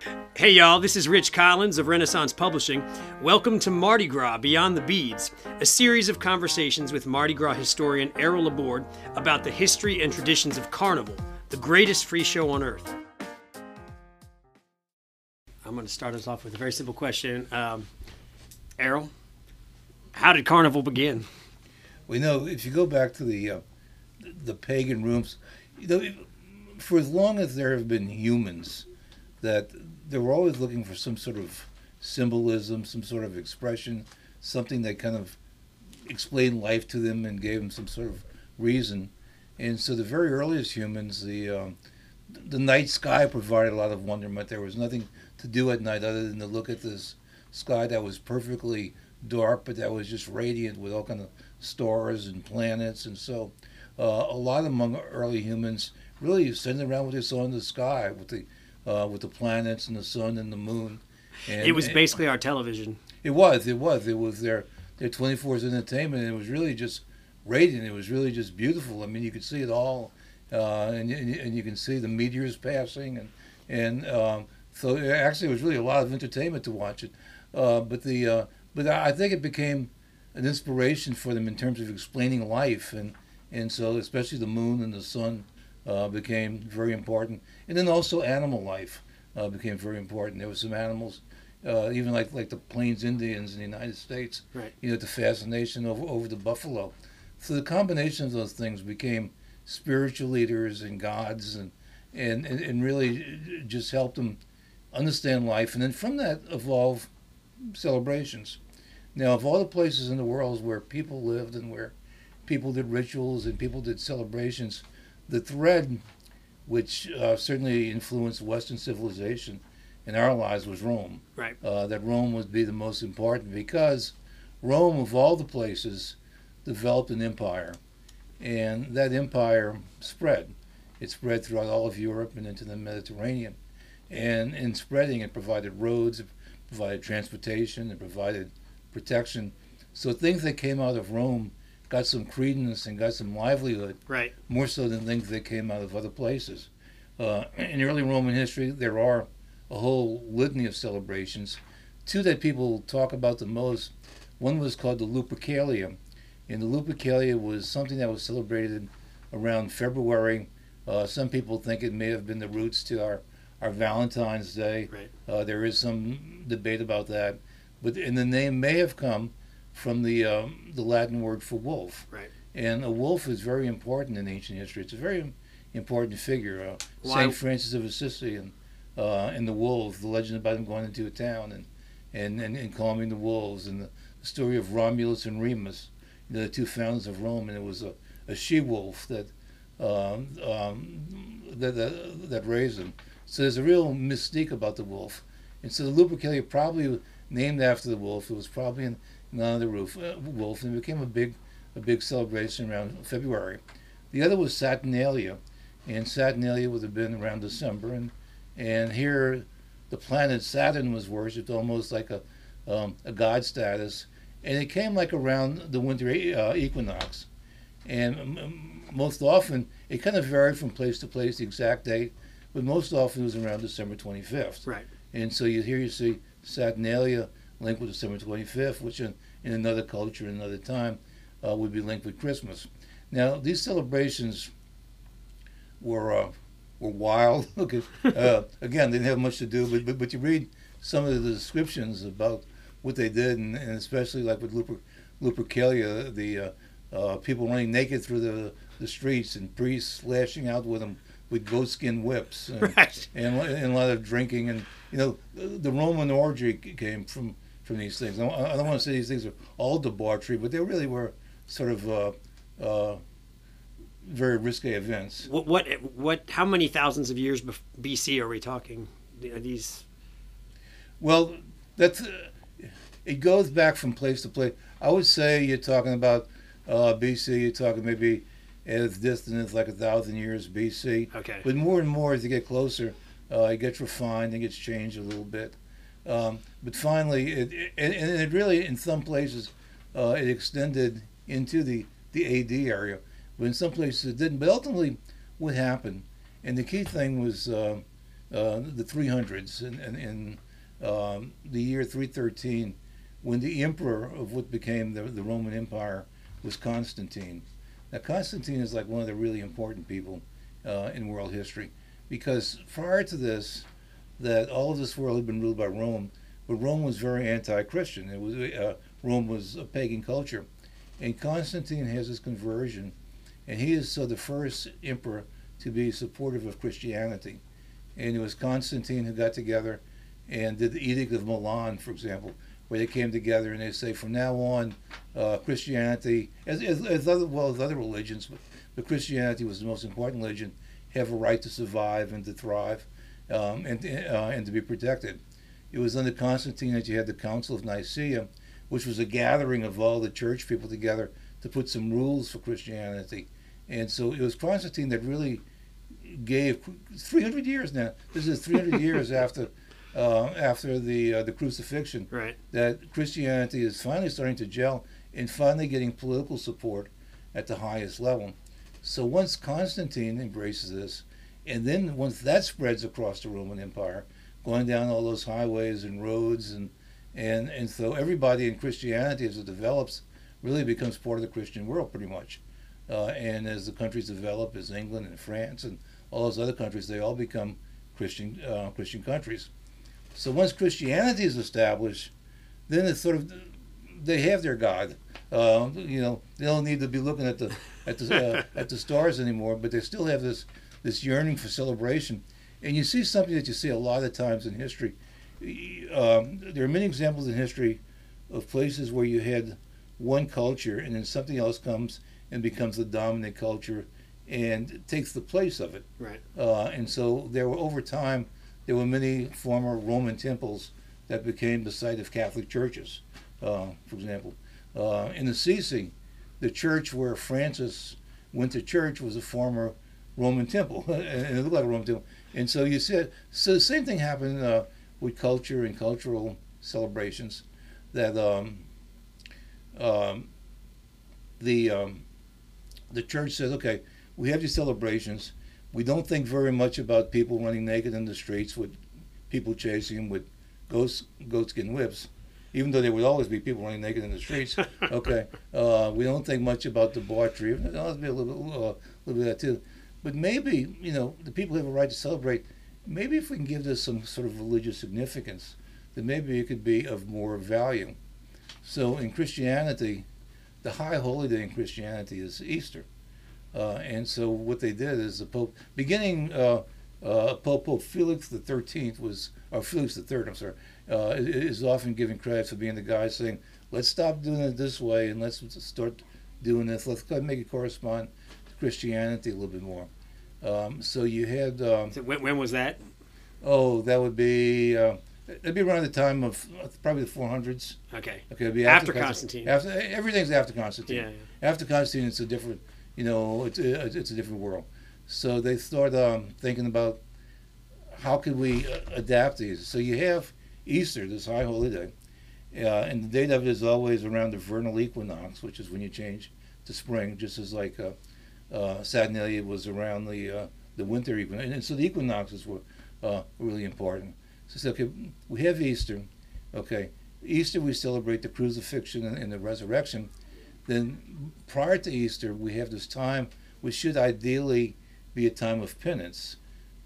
Hey y'all, this is Rich Collins of Renaissance Publishing. Welcome to Mardi Gras Beyond the Beads, a series of conversations with Mardi Gras historian Errol Laborde about the history and traditions of Carnival, the greatest free show on earth. I'm going to start us off with a very simple question. Errol, how did Carnival begin? Well, if you go back to the pagan rooms, for as long as there have been humans, that they were always looking for some sort of symbolism, some sort of expression, something that kind of explained life to them and gave them some sort of reason. And so the very earliest humans, the night sky provided a lot of wonderment. There was nothing to do at night other than to look at this sky that was perfectly dark, but that was just radiant with all kind of stars and planets. And so a lot among early humans really sitting around with this on the sky with the planets and the sun and the moon. And it was basically our television. It was their 24 hours entertainment, and it was really just radiant. It was really just beautiful. I mean, you could see it all, and you can see the meteors passing, and so actually it was really a lot of entertainment to watch it. But I think it became an inspiration for them in terms of explaining life, and so especially the moon and the sun became very important, and then also animal life became very important. There were some animals, even like the Plains Indians in the United States. Right. The fascination over the buffalo. So the combination of those things became spiritual leaders and gods, and really just helped them understand life, and then from that evolved celebrations. Now, of all the places in the world where people lived and where people did rituals and people did celebrations, the thread which certainly influenced Western civilization in our lives was Rome. Right. That Rome would be the most important because Rome, of all the places, developed an empire. And that empire spread. It spread throughout all of Europe and into the Mediterranean. And in spreading, it provided roads, it provided transportation, it provided protection. So things that came out of Rome got some credence and got some livelihood, Right. more so than things that came out of other places. In early Roman history, there are a whole litany of celebrations. Two that people talk about the most. One was called the Lupercalia, and the Lupercalia was something that was celebrated around February. Some people think it may have been the roots to our Valentine's Day. Right. There is some debate about that, and the name may have come from the Latin word for wolf. Right. And a wolf is very important in ancient history. It's a very important figure. Why? Saint Francis of Assisi and the wolves, the legend about him going into a town and calming the wolves, and the story of Romulus and Remus, the two founders of Rome, and it was a she-wolf that raised them. So there's a real mystique about the wolf. And so the Lupercalia probably named after the wolf. It was probably in honor of the wolf, and it became a big celebration around February. The other was Saturnalia, and Saturnalia would have been around December, and here the planet Saturn was worshipped almost like a god status, and it came like around the winter equinox, and most often it kind of varied from place to place, the exact date, but most often it was around December 25th. Right. And so you see Saturnalia linked with December 25th, which in another culture, in another time, would be linked with Christmas. Now, these celebrations were wild. Again, they didn't have much to do, but you read some of the descriptions about what they did, and especially like with Lupercalia, the people running naked through the streets and priests lashing out with them with goatskin whips, Right. and a lot of drinking, and the Roman orgy came from these things. I don't want to say these things are all debauchery, but they really were sort of very risque events. What? How many thousands of years BC are we talking? Are these? Well, that's it goes back from place to place. I would say you're talking about BC. You're talking maybe as distant as like 1,000 years BC. Okay. But more and more as you get closer, it gets refined and gets changed a little bit. But finally, it really, in some places, it extended into the AD area, but in some places it didn't. But ultimately, what happened, and the key thing was the 300s, in the year 313, when the emperor of what became the Roman Empire was Constantine. Now, Constantine is like one of the really important people in world history, because prior to this, that all of this world had been ruled by Rome, but Rome was very anti-Christian. It was Rome was a pagan culture, and Constantine has his conversion, and he is so the first emperor to be supportive of Christianity. And it was Constantine who got together and did the Edict of Milan, for example, where they came together and they say, from now on, Christianity, as other, well, as other religions, but Christianity was the most important religion, have a right to survive and to thrive, and to be protected. It was under Constantine that you had the Council of Nicaea, which was a gathering of all the church people together to put some rules for Christianity. And so it was Constantine that really gave 300 years now. This is 300 years after the crucifixion, right, that Christianity is finally starting to gel and finally getting political support at the highest level. So once Constantine embraces this, and then once that spreads across the Roman Empire, going down all those highways and roads, and so everybody in Christianity, as it develops, really becomes part of the Christian world pretty much. And as the countries develop, as England and France and all those other countries, they all become Christian countries. So once Christianity is established, then it's sort of, they have their God. They don't need to be looking at the stars anymore, but they still have this yearning for celebration. And you see something that you see a lot of times in history. There are many examples in history of places where you had one culture and then something else comes and becomes the dominant culture and takes the place of it. Right. And so over time, there were many former Roman temples that became the site of Catholic churches, for example. In Assisi, the church where Francis went to church was a former Roman temple, and it looked like a Roman temple. And so you said, so the same thing happened with culture and cultural celebrations, that the church says, okay, we have these celebrations. We don't think very much about people running naked in the streets with people chasing them with goatskin whips, even though there would always be people running naked in the streets. Okay, we don't think much about debauchery. There'll be a little bit of that too. But maybe, the people have a right to celebrate. Maybe if we can give this some sort of religious significance, then maybe it could be of more value. So in Christianity, the high holy day in Christianity is Easter. And so what they did is the Pope, beginning Pope Felix the 13th was, or Felix the Third, I'm sorry, is often given credit for being the guy saying, let's stop doing it this way and let's start doing this. Let's make it correspond to Christianity a little bit more. So you had. So when was that? Oh, that would be. It'd be around the time of probably the 400s. Okay. Okay. It'd be after Constantine. Everything's after Constantine. Yeah. After Constantine, it's a different. It's a different world. So they start thinking about how could we adapt these. So you have Easter, this high holy day, and the date of it is always around the vernal equinox, which is when you change to spring, just as like Saturnalia was around the winter equinox. And so the equinoxes were really important. So okay, we have Easter. Okay, Easter we celebrate the crucifixion and the resurrection. Then prior to Easter, we have this time which should ideally be a time of penance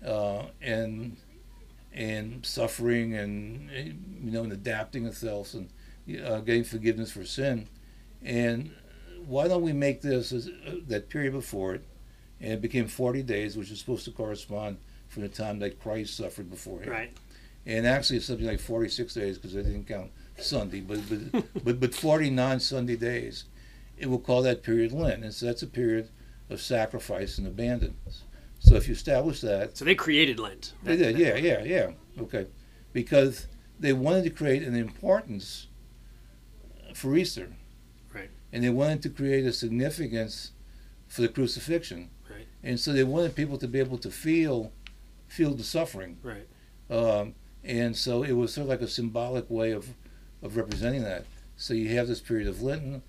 and suffering and adapting ourselves and getting forgiveness for sin. And why don't we make this that period before it, and it became 40 days, which is supposed to correspond from the time that Christ suffered before him. Right. And actually, it's something like 46 days because I didn't count Sunday, but 40 non-Sunday days. It will call that period Lent, and so that's a period of sacrifice and abandon. So if you establish that, so they created Lent. They did, yeah. Okay, because they wanted to create an importance for Easter, right? And they wanted to create a significance for the crucifixion, right? And so they wanted people to be able to feel the suffering, right? And so it was sort of like a symbolic way of representing that. So you have this period of Lenten,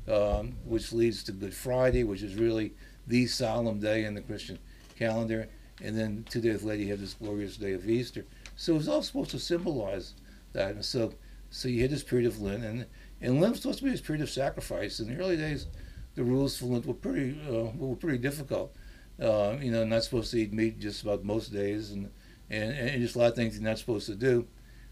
which leads to Good Friday, which is really the solemn day in the Christian calendar. and then 2 days later you have this glorious day of Easter. So it was all supposed to symbolize that. And so you had this period of Lent, and Lent was supposed to be this period of sacrifice. In the early days, the rules for Lent were pretty difficult. Not supposed to eat meat just about most days, and just a lot of things you're not supposed to do.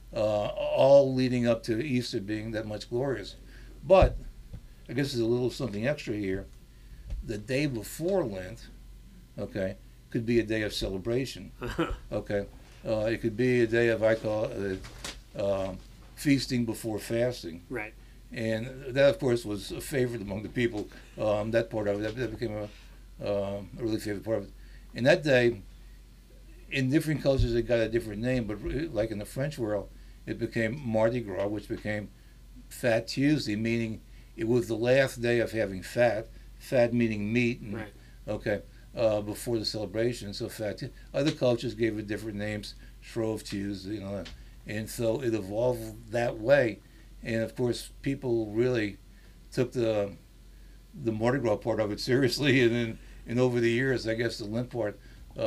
All leading up to Easter being that much glorious. But I guess there's a little something extra here. The day before Lent, okay, could be a day of celebration. Okay, it could be a day of, I call it, feasting before fasting. Right. And that, of course, was a favorite among the people. That part of it, that became a really favorite part of it. And that day, in different cultures, it got a different name. But like in the French world, it became Mardi Gras, which became Fat Tuesday, meaning it was the last day of having fat meaning meat, and, right. Okay, before the celebration. So other cultures gave it different names, Shrove Tuesday, and so it evolved that way. And of course, people really took the Mardi Gras part of it seriously, and over the years, I guess the Lent part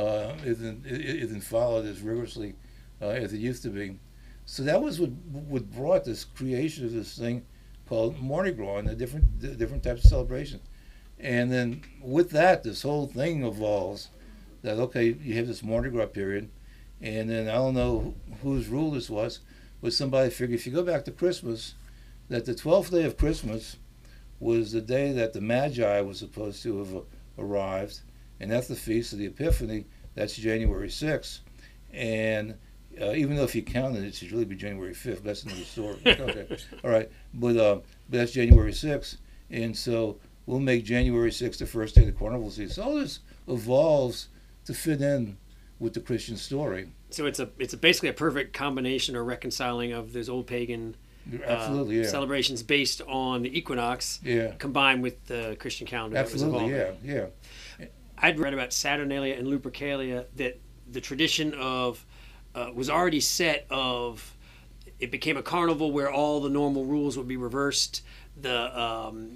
isn't followed as rigorously as it used to be. So that was what brought this creation of this thing called Mardi Gras and the different types of celebrations. And then with that, this whole thing evolves that, okay, you have this Mardi Gras period, and then I don't know whose rule this was, but somebody figured if you go back to Christmas, that the 12th day of Christmas was the day that the Magi was supposed to have arrived, and that's the Feast of the Epiphany. That's January 6th. And even though if you counted it should really be January 5th, that's another story. Okay, all right, but that's January 6th, and so we'll make January 6th the first day of the carnival season. So all this evolves to fit in with the Christian story. So it's basically a perfect combination or reconciling of those old pagan absolutely, yeah. celebrations based on the equinox, yeah, combined with the Christian calendar. Absolutely, that was yeah. I'd read about Saturnalia and Lupercalia that the tradition of was already set of it became a carnival where all the normal rules would be reversed. The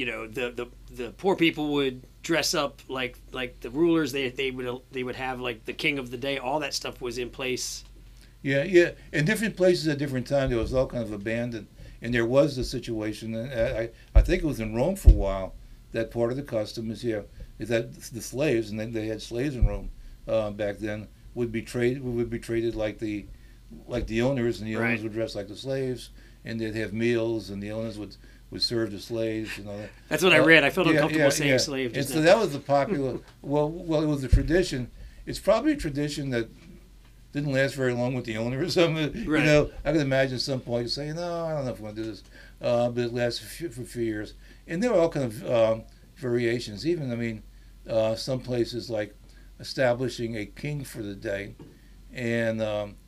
poor people would dress up like the rulers. They would have like the king of the day. All that stuff was in place. Yeah. In different places at different times, there was all kind of abandoned, and there was the situation. And I think it was in Rome for a while. That part of the custom is that the slaves, and they had slaves in Rome back then, would be treated like the owners, and the owners would dress like the slaves, and they'd have meals, and the owners would serve the slaves and all that. That's what I read. I felt uncomfortable saying slave. And so that was the popular. well, it was a tradition. It's probably a tradition that didn't last very long with the owner or something. Right. I can imagine at some point saying, "No, I don't know if I want to do this," but it lasted for a few years, and there were all kind of variations. Even some places like establishing a king for the day, and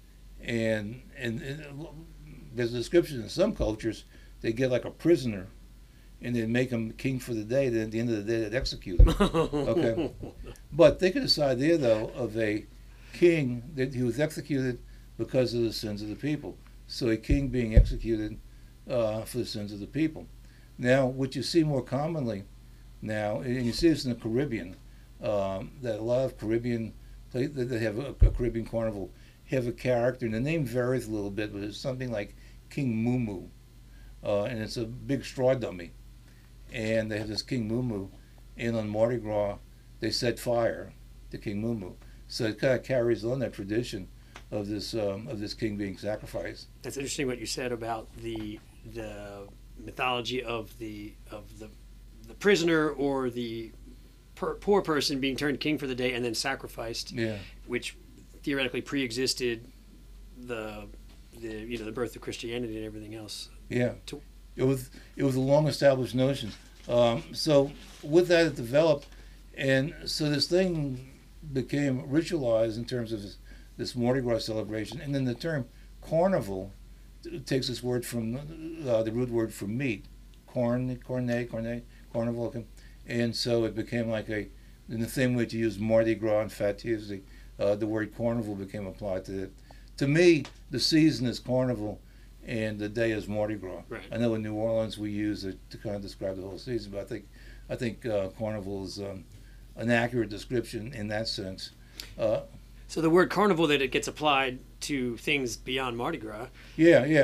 there's a description in some cultures. They get like a prisoner, and they'd make him king for the day. Then at the end of the day, they'd execute him. Okay, but think of this idea though of a king that he was executed because of the sins of the people. So a king being executed for the sins of the people. Now, what you see more commonly now, and you see this in the Caribbean, that a lot of Caribbean places that have a Caribbean carnival have a character, and the name varies a little bit, but it's something like King Moo Moo. And it's a big straw dummy, and they have this King Moo Moo, and on Mardi Gras they set fire to King Moo Moo. So it kind of carries on that tradition of this king being sacrificed. That's interesting what you said about the mythology of the prisoner or the poor person being turned king for the day and then sacrificed. Yeah, which theoretically pre-existed the birth of Christianity and everything else. Yeah, it was a long established notion. So with that, it developed, and so this thing became ritualized in terms of this Mardi Gras celebration, and then the term carnival takes this word from the root word for meat, carnival, okay? And so it became like in the same way to use Mardi Gras and Fat Tuesday, the word carnival became applied to it. To me, the season is carnival, and the day is Mardi Gras. Right. I know in New Orleans we use it to kind of describe the whole season, but I think carnival is an accurate description in that sense. So the word carnival that it gets applied to things beyond Mardi Gras Yeah.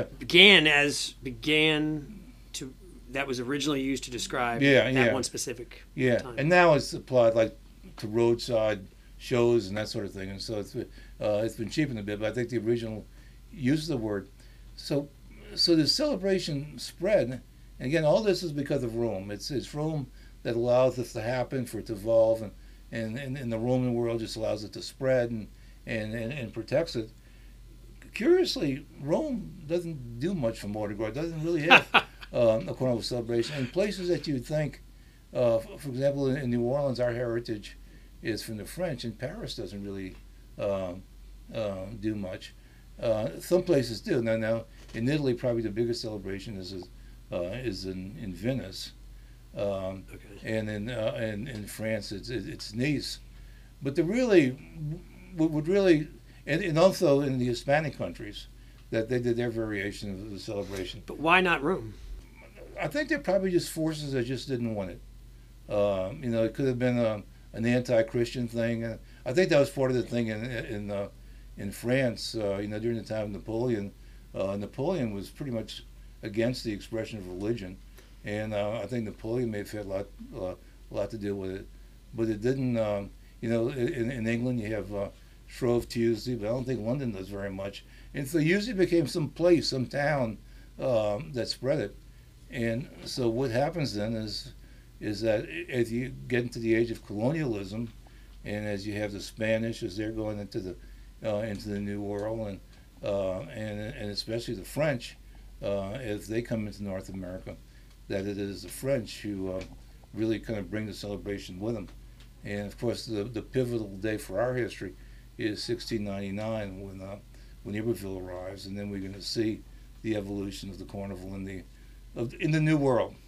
began to that was originally used to describe Yeah. one specific Yeah, time. and now it's applied like to roadside shows and that sort of thing, and so it's been cheapened a bit. But I think the original use of the word. So the celebration spread, and again, all this is because of Rome. It's Rome that allows this to happen, for it to evolve, and the Roman world just allows it to spread and protects it. Curiously, Rome doesn't do much for Mardi Gras. It doesn't really have a carnival celebration. And places that you'd think, for example, in New Orleans, our heritage is from the French, and Paris doesn't really do much. Some places do. Now, in Italy, probably the biggest celebration is in Venice, and in France, it's Nice. But the really would really, and also in the Hispanic countries, that they did their variation of the celebration. But why not Rome? I think they're probably just forces that just didn't want it. It could have been an anti-Christian thing. I think that was part of the thing in France. During the time of Napoleon, Napoleon was pretty much against the expression of religion, and I think Napoleon may have had a lot to do with it. But it didn't. In England you have Shrove Tuesday, but I don't think London does very much. And so it usually became some place, some town that spread it. And so what happens then is that as you get into the age of colonialism, and as you have the Spanish as they're going into the New World, and especially the French as they come into North America, that it is the French who really kind of bring the celebration with them. And of course, the pivotal day for our history is 1699 when Iberville arrives, and then we're going to see the evolution of the carnival in the New World.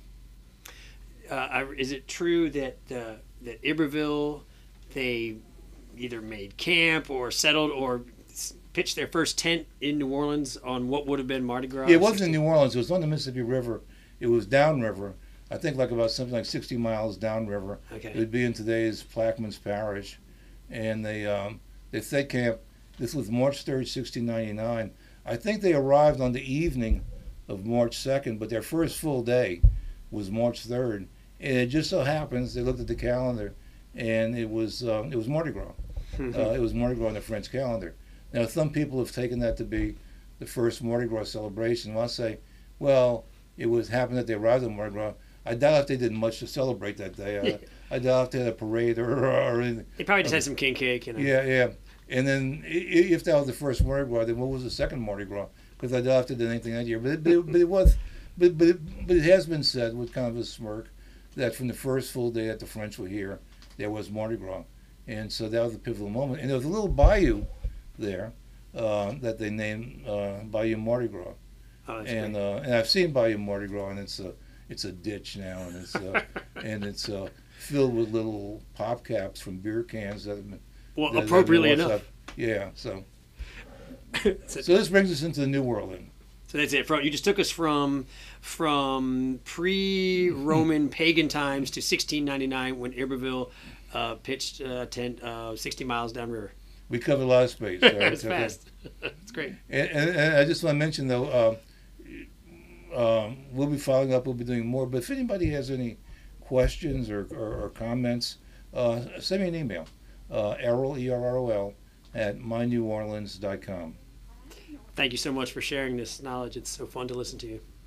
Is it true that Iberville, they either made camp or settled or pitched their first tent in New Orleans on what would have been Mardi Gras? Yeah, it wasn't in New Orleans. It was on the Mississippi River. It was downriver. I think about something like 60 miles downriver. Okay. It would be in today's Plaquemines Parish, and they set camp. This was March 3rd, 1699. I think they arrived on the evening of March 2nd, but their first full day was March 3rd. And it just so happens they looked at the calendar, and it was Mardi Gras. It was Mardi Gras on the French calendar. Now, some people have taken that to be the first Mardi Gras celebration. I'll say, well, it happened that they arrived at Mardi Gras. I doubt if they did much to celebrate that day. I doubt if they had a parade or anything. They probably just had some king cake. Yeah. And then if that was the first Mardi Gras, then what was the second Mardi Gras? Because I doubt if they did anything that year. But it has been said with kind of a smirk that from the first full day that the French were here, there was Mardi Gras. And so that was a pivotal moment. And there was a little bayou there that they named Bayou Mardi Gras. Oh, and I've seen Bayou Mardi Gras, and it's a ditch now, and it's filled with little pop caps from beer cans that have been appropriately enough. Yeah, so this brings us into the New World. Then. So that's it. You just took us from pre-Roman pagan times to 1699 when Iberville pitched a tent 60 miles downriver. We covered a lot of space. It's fast. It's great. And I just want to mention, though, we'll be following up. We'll be doing more. But if anybody has any questions or comments, send me an email, Errol, ERROL, at myneworleans.com. Thank you so much for sharing this knowledge. It's so fun to listen to you.